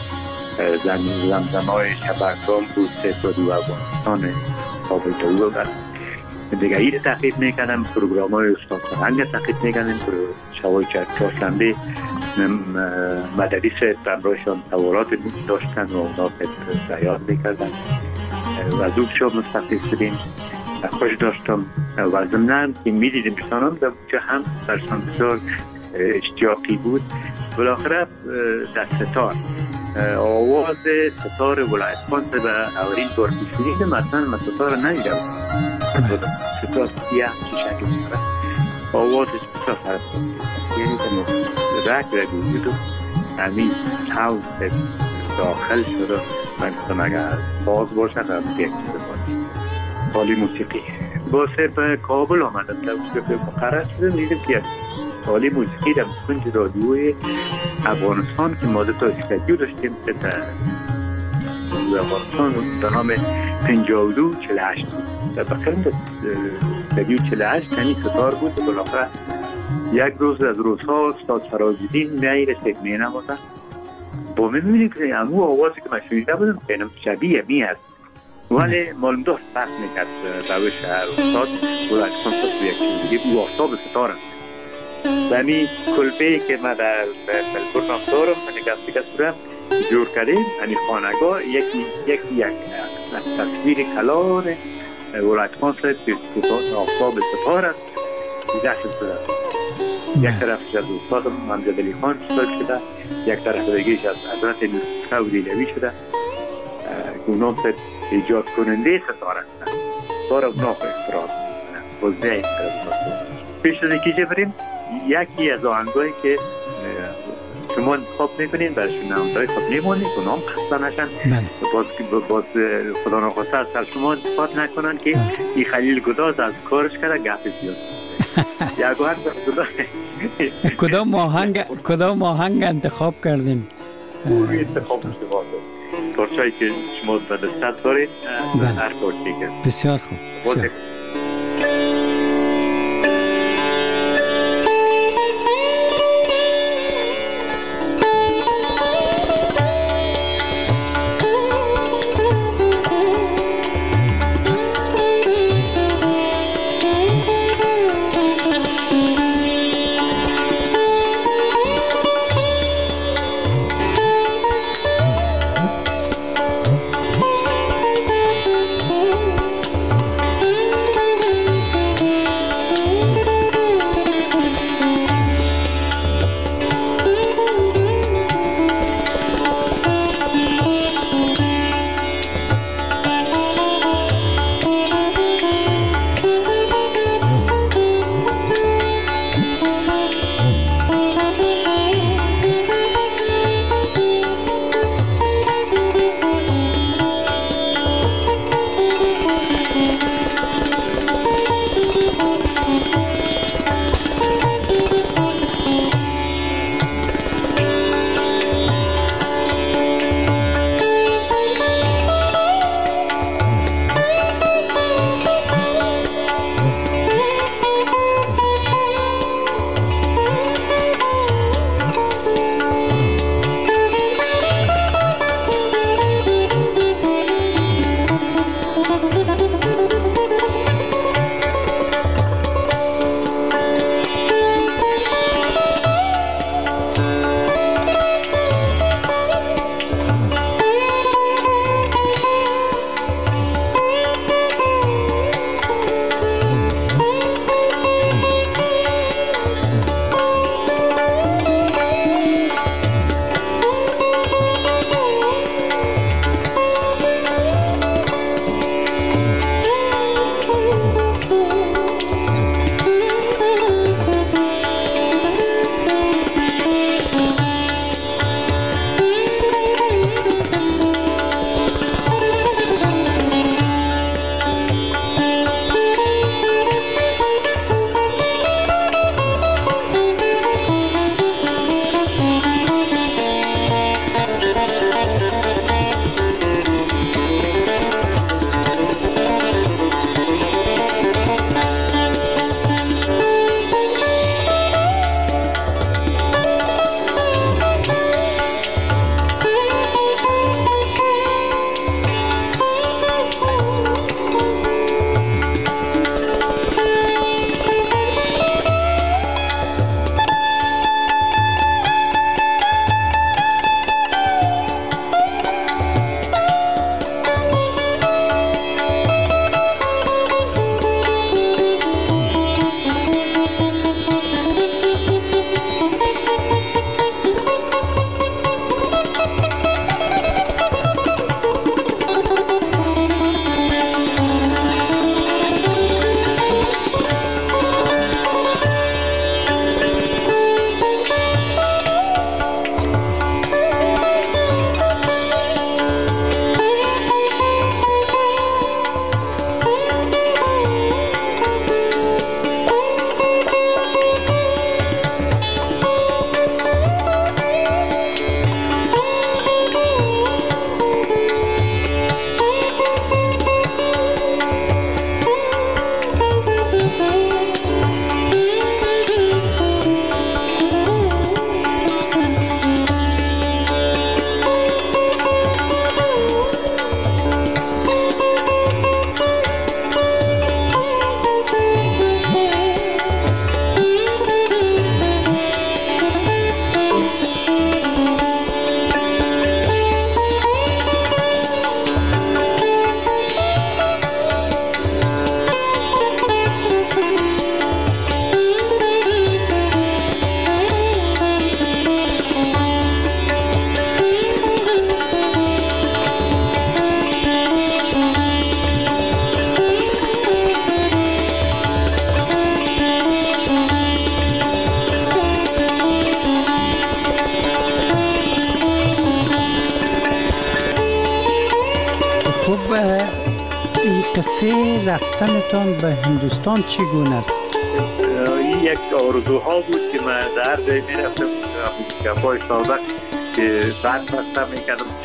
S9: زمزمای شبرگام بود، سه رادیو افغانستان کابل تا بود. دیگه این تحقیق میکنم، پروگرام های استاد فرهنگ تحقیق میکنم، شبای چهارشنبه مدرس برایشان سوالات داشتن و اونا بیان میکردن و از او شب مستفید شدیم. خوش داشتم و ضمناً که میدیدیم بسانم در اونجا هم برشان بسیار اشتیاقی بود. بالاخره در ستار آواز ستار ولایت خان به اولین بار میشنیدم، مثلا من ستار ندیدم. ستار سیاه چی شکل میکنه، آوازش بسیار فرق بود، یعنی که رک رک بود و همین ساوند داخل شده. من گفتم اگر باز باشن هم یک چیز باشن حالی موسیقی. با سه به کابل آمدم در مقرر شدم، دیدم که حالی موسیقی در کنج رادیوی افغانستان که ما دو تا استودیو داشتیم در افغانستان به نام پنجاه و دو چهل و هشت در بخرم استودیو چهل و هشت یعنی ستار بود. بالاخره یک روز از روزها استاد فرازالدین میایره سکنه نمازن با من میبینیم که امو آوازی که من شنیده بودم خیلی شبیه می هست، ولی معلوم داشت فرق میکرد روش هر استاد ولایت خان تو یک چیزی او آفتاب ستارم و همی کلبه که من در ملبورن هم دارم من نگست دیگه صورم جور کردیم. همی خانگاه یکی یکی یک تصویر کلان ولایت خان صاحب که آفتاب ستار است دیده شده. یک طرفش از استاد محمد علی خان شده، یک طرف دیگهش از حضرت نوری لوی شده. اونام صاحب ایجاد کننده ستار هستن، ستار اونا خو اختراع میکنن بازده اختراع. پیش از اینکه بریم یکی از آهنگایی که شما انتخاب میکنین برای شنونده‌های خود میمونید اونام خسته نشن، باز باز خدا نخواسته از سر شما انتخاب نکنن که این خلیل گداز از کارش کرده گفت زیاد. یک آهنگ
S2: کدام آهنگ کدام آهنگ انتخاب کردین؟
S9: روی انتخاب شده بخشایی که شما به دست دارید هر کار دیگه.
S2: بسیار خوب. قصه رفتنتان به هندوستان چگونه است؟
S9: این یک آرزوها بود که من در ده می رفتم موسیقی سابق که بعد بستم میکردم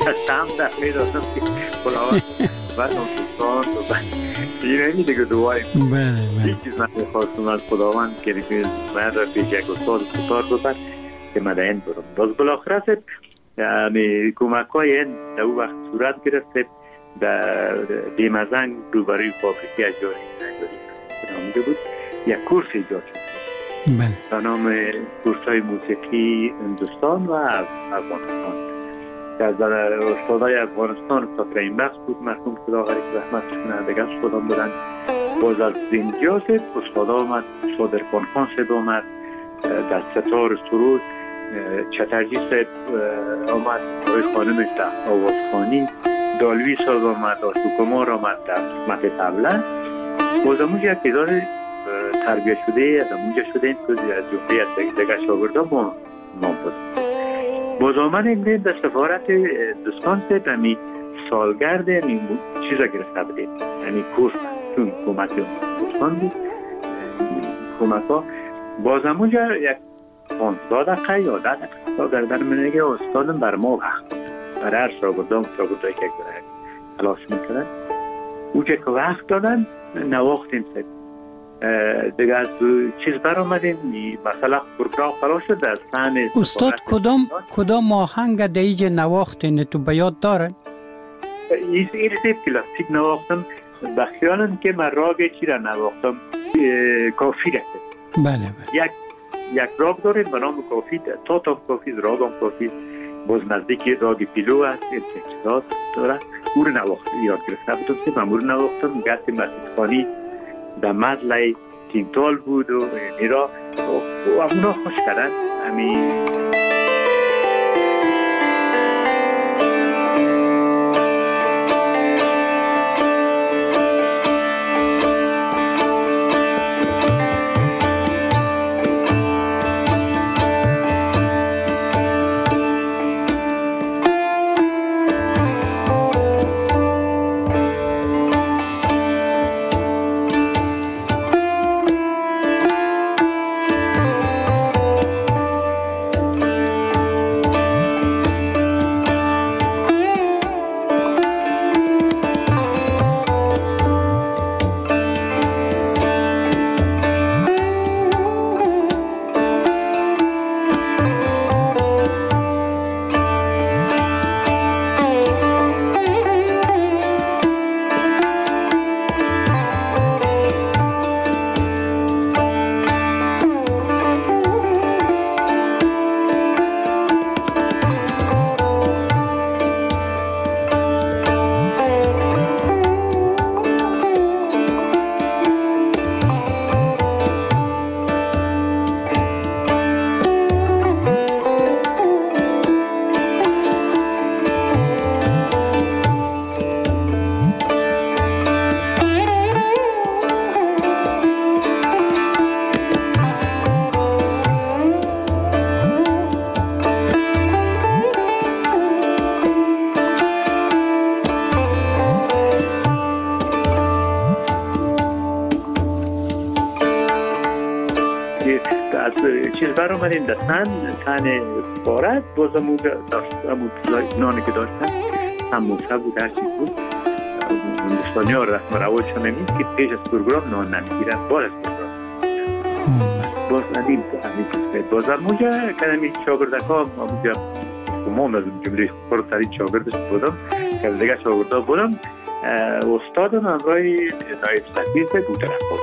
S9: قسم در میدادم که خداوند و نوستان و این همی دیگه دعای هیچ چیز من میخواستم از خداوند که من را پیش یک استاد ستار ببر که من این برم. باز بالاخره است کمک های این در او وقت صورت گرفته در دیمزنگ روبروی فابریکی اجاری نامیده بود یک کورس ایجاد شد به نام کورس های موسیقی هندوستان و افغانستان که از استادای افغانستان استاد رحیم بخش بود مرحوم خدا غریق رحمت کنه دیگر استادان بودن. باز از اینجا استادا آمد استاد ارفان خان صاحب آمد در ستار سرود چترجی صاحب آمد آقای خانم آوازخانی دالوی صاحب آمد آشوکمار آمد در قسمت طبله. باز اموج یک تعداد تربیت شده از اموجه شده این که از جمعه از دیگر شاگردان ما نام بود. باز آمدیم در سفارت هندوستان صاحب همی سالگرد همی چیز را گرفته بودیم همی کورس چون حکومت هندوستان بود حکومت ها. باز اموجه یک پانزده دقیقه یا ده دقیقه در در منگه استادم بر ما وقت برای هر شاگردان شاگردایی که تلاش میکنن اوچه که وقت دادن نواختیم سید دیگه از چیز بر آمدیم مثلا پروگرام خلاص شد در سحن
S2: استاد کدام کدام آهنگ دیگه نواختین تو بیاد دارن؟
S9: این سیب کلاسیک نواختم بخیالم که من راگ چی را نواختم کافی رسید.
S2: بله بله
S9: یک یک راگ داریم به نام کافی تا تا کافی راگ هم کافی باز نزدیکی راگ پیلو هست این تکسات داره او رو نواخت یاد گرفته بودم که من او رو نواختم گست مسجد خانی در مزلای تیمتال بود و میرا و اونا خوش کردن همین چیز بر آمدیم در سن سن بارد باز امون نانی که داشتن هم موسه بود هر چیز بود هندوستانی ها رسم روایشون نمید که پیش از پروگرام نان نمیگیرن باز از پروگرام باز ندیم باز امونجا کلمی شاگردک ها امونجا ما از جمله خورد ترین شاگردش بودم که دیگه شاگرده بودم استادم امرای نایب سفیر به بوده رفت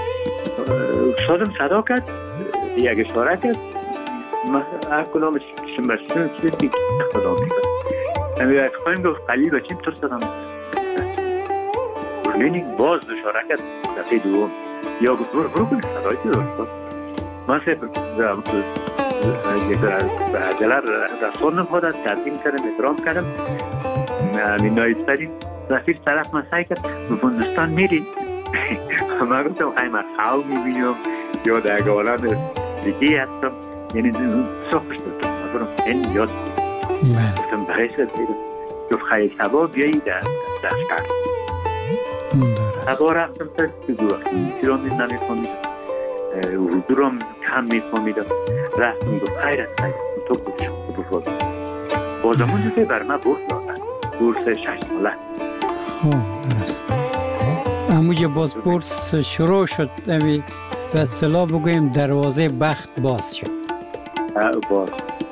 S9: استادم صدا کرد یک اشاره کرد هر کدامش شمبرشون چیزی خدا میگه نمیده از خواهیم گفت قلیل و چیم ترس دادم برنینی باز اشاره کرد دفعه دوم یا گفت برو برو کنی صدایی که داشت من سه به عجله رسانم خودم تقدیم کردم احترام کردم این نایب سفیر رفیق طرف من سعی کرد به هندوستان میرین من گفتم خیلی من خواه میبینم یا در گالم دیگه هستم یعنی صحبش دادم من برم این یاد گفتم برای سر بیرم گفت خیلی سبا بیایی در دستگاه سبا رفتم سر دو وقت چی را می نمیفهمیدم اردو را کم میفهمیدم رفتم گفت خیرت خیرت تو کچه بفرد بازمون که بر ما بورس دادن، بورس شش ساله.
S2: خب درست. اموجه باز بورس شروع شد، امی به اصطلاح بگویم دروازه بخت باز شد.
S9: باز.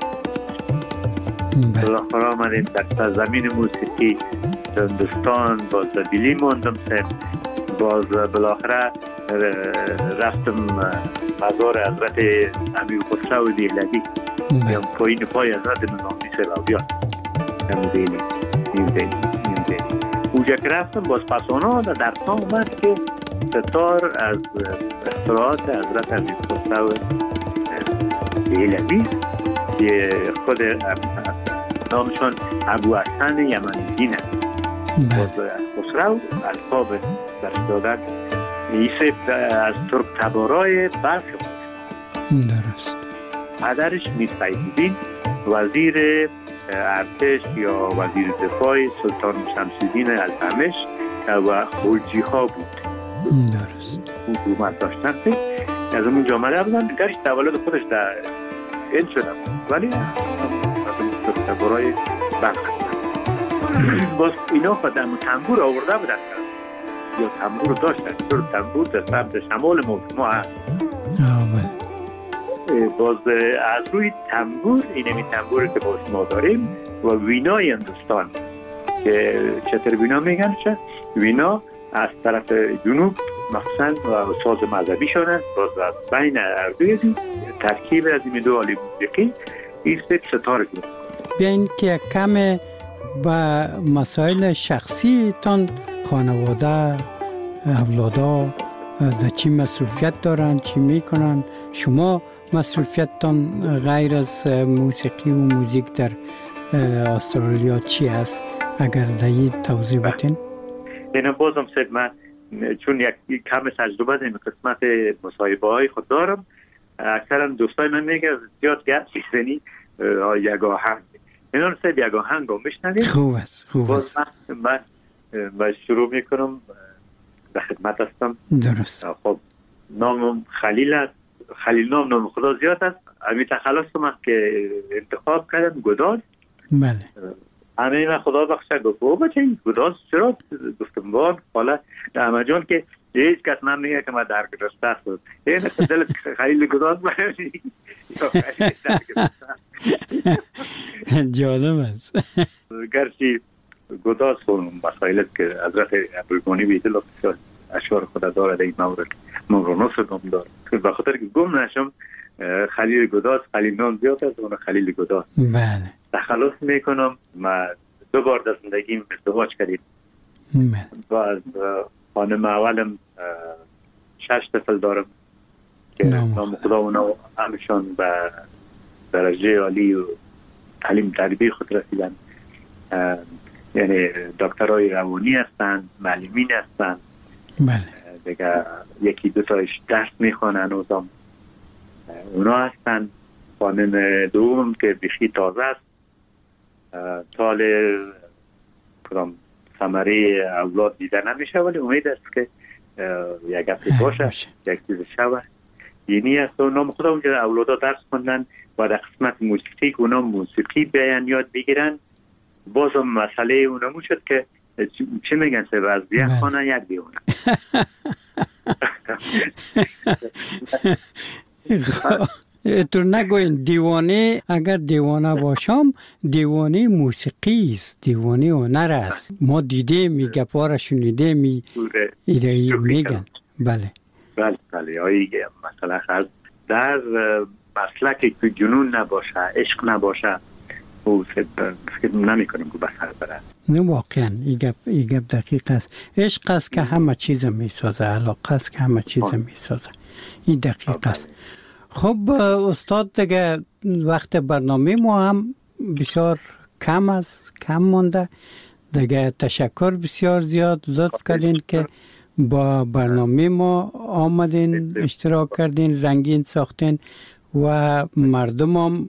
S9: بالاخره آمدیم در زمین موسیقی هندوستان، باز دلی موندم سم، باز بالاخره رفتم مزار حضرت امیر خسرو دهلوی یا پایین پای حضرت نظامی سلاویان نمودینی نیمدینی نیمدینی اوجا که رفتم باز پسانا در سام اومد که ستار از اختراعات حضرت امیر خسرو دهلوی که خود نامشون ابو حسن یمنی هست. باز خسرو القاب درست دادن ایسه از ترک تبارای بلخ بود.
S2: درست.
S9: پدرش میر فیض‌الدین وزیر ارتش یا وزیر دفاع سلطان شمس‌الدین التمش و خلجی ها بود.
S2: درست.
S9: حکومت داشتن از اون جامعه بودن. گرش تولد خودش در هند شدن ولی از ترک تبارای بلخ. باز اینا خودم تنبور آورده بودن یا تنبور داشتن. چون تنبور در سمت شمال ما هست. باز از روی تنبور اینمی تنبوری که باز ما داریم و وینای هندوستان که چطور وینا میگن چه؟ وینا از طرف جنوب مخصوصا و ساز مذهبی شدن. باز از بین اردوی دی ترکیب از این دو عالی موسیقی ایست ستار کنید.
S2: بیاین که کم با مسائل شخصی تان خانواده اولادا در چی مصروفیت دارن، چی میکنن؟ شما مصروفیت تان غیر از موسیقی و موزیک در استرالیا چی هست؟ اگر دهید توضیح بتین؟
S9: اینه بازم سید من چون یک کم تجربه در قسمت مصاحبه های خود دارم، اکثرا دوستای من میگه زیاد گپ میزنی یک آهنگ. اینا رو سید یک آهنگ رو میشنویم.
S2: خوب است، خوب است.
S9: من من شروع میکنم در خدمت هستم.
S2: درست.
S9: خب نامم خلیل است. خلیل نام نام خدا زیاد است. امی تخلصم است که انتخاب کردم گداز.
S2: بله.
S9: همه من خدا بخشه گفت او بچه گداز چرا؟ گفتم بان حالا همه جان که هیچ کس من میگه که من درک رسته است. این دل خلیل گداز بایدی یا خلیل درک رسته.
S2: جالب است.
S9: گرچه گداز کنم مسائلت که حضرت ابرگانی بیدل اشعار خدا داره در این مورد مورانوس گم داره که بخاطر که گم نشم خلیل گداز خلیل نام زیاد است اون خلیل گداز.
S2: بله.
S9: تخلص میکنم. ما دو بار در زندگیم ازدواج کردیم.
S2: بله.
S9: و از خانم اولم شش طفل دارم که نام خدا اونا همشان به درجه عالی و تعلیم تربیه خود رسیدن. یعنی دکترای روانی هستن، معلمین هستن.
S2: بله.
S9: دیگه یکی دو تایش درس میخوانن اوزام اونا هستن. خانم دوم که بیخی تازه است سال کدام ثمره اولاد دیده نمیشه ولی امید است که یک هفته باشه یک چیز شوه. یعنی است و نام خدا که اولادا درس خوندن و در قسمت موسیقی که اونا موسیقی بیان یاد بگیرن. بازم مسئله اونمو شد که چه میگن سه از یک خانه یک دیوانه.
S2: تو نگوین دیوانه. اگر دیوانه باشم دیوانه موسیقی است، دیوانه هنر است. ما دیده می گپاره شنیده می ایده میگن. بله
S9: بله بله. آیه مثلا خاص در مسلکی که جنون نباشه عشق نباشه او فکر نمی کنم که بسر بره.
S2: نه واقعا این گپ این گپ دقیق است. عشق است که همه چیز می سازه، علاقه است که همه چیز می سازه. این دقیق است. خب استاد دیگه وقت برنامه ما هم بسیار کم است، کم مونده دیگه. تشکر بسیار زیاد لطف کردین که با برنامه ما آمدین، اشتراک کردین، رنگین ساختین و مردم هم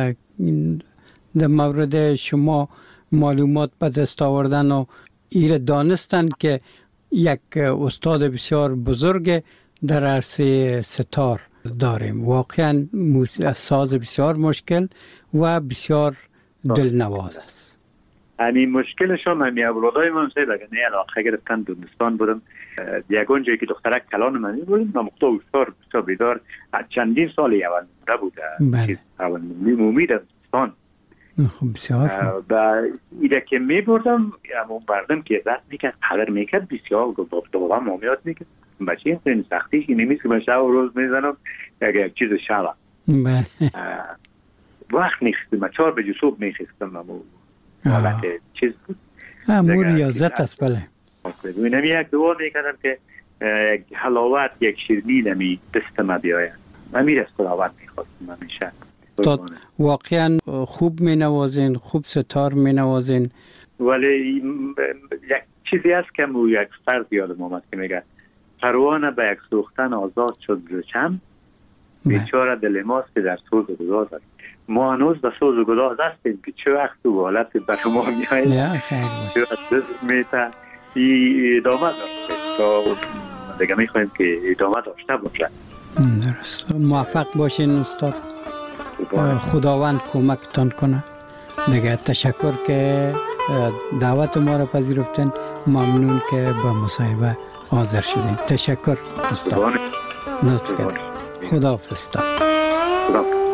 S2: در مورد شما معلومات به دست آوردن و ایره دانستن که یک استاد بسیار بزرگ در عرصه ستار داریم. واقعا ساز بسیار مشکل و بسیار دلنواز است.
S9: همین مشکلشون همین اولادای من سه بگه نه علاقه گرفتن دونستان بودم یکون جایی که دخترک کلان من بودم نمختا اوشتار بسا بیدار چندین سالی اول مونده بوده
S2: بله.
S9: اول مومیدم دونستان
S2: خب بسیار
S9: و ایده که می بردم همون بردم که دست میکرد خبر میکرد بسیار دوباره مامیات میکرد بچه این سختیش اینه میست که من شب و روز میزنم یک چیز شبه وقت میخستم من چهار بجه صبح میخستم حالت چیز بود
S2: مو ریاضت است. بله
S9: اینم یک دعا میکردم که یک حلاوت یک شیرینی نمی دستم بیاید من میرست خداوند میخواستم همیشه.
S2: واقعا خوب می نوازین، خوب ستار می نوازین،
S9: ولی یک چیزی هست که مو یک فرد یادم آمد که میگه پروانه به یک سوختن آزاد شد زچم بیچاره دل ماست که در سوز و گداز است. ما هنوز به سوز و گداز هستیم که چه وقت و حالت بر ما میایید
S2: نه خیلی باشه
S9: میتا ای ادامه داشته تا دیگه میخوایم که ادامه داشته باشه.
S2: درست. موفق باشین استاد، خداوند کمکتان کنه دیگه. تشکر که دعوت ما را پذیرفتین، ممنون که به مصاحبه حاضر شدین. تشکر استاد. لطف کردید. خداحافظ.
S9: خدا